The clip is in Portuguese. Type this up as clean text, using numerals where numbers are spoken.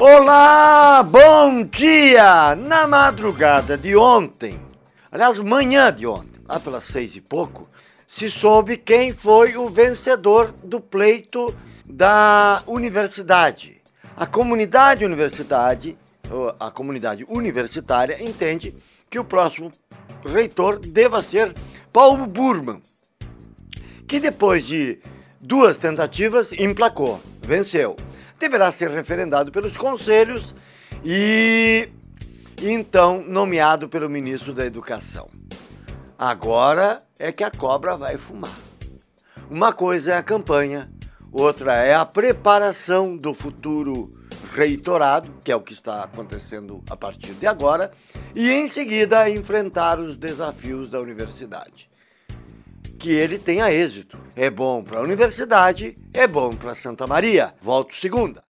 Olá, bom dia! Na madrugada de ontem, aliás, manhã de ontem, lá pelas 6 e pouco, se soube quem foi o vencedor do pleito da universidade. A comunidade universitária entende que o próximo reitor deva ser Paulo Burman, que depois de 2 tentativas emplacou, venceu. Deverá ser referendado pelos conselhos e então nomeado pelo ministro da Educação. Agora é que a cobra vai fumar. Uma coisa é a campanha, outra é a preparação do futuro reitorado, que é o que está acontecendo a partir de agora, e em seguida enfrentar os desafios da universidade. Que ele tenha êxito. É bom para a universidade, é bom para Santa Maria. Volto segunda.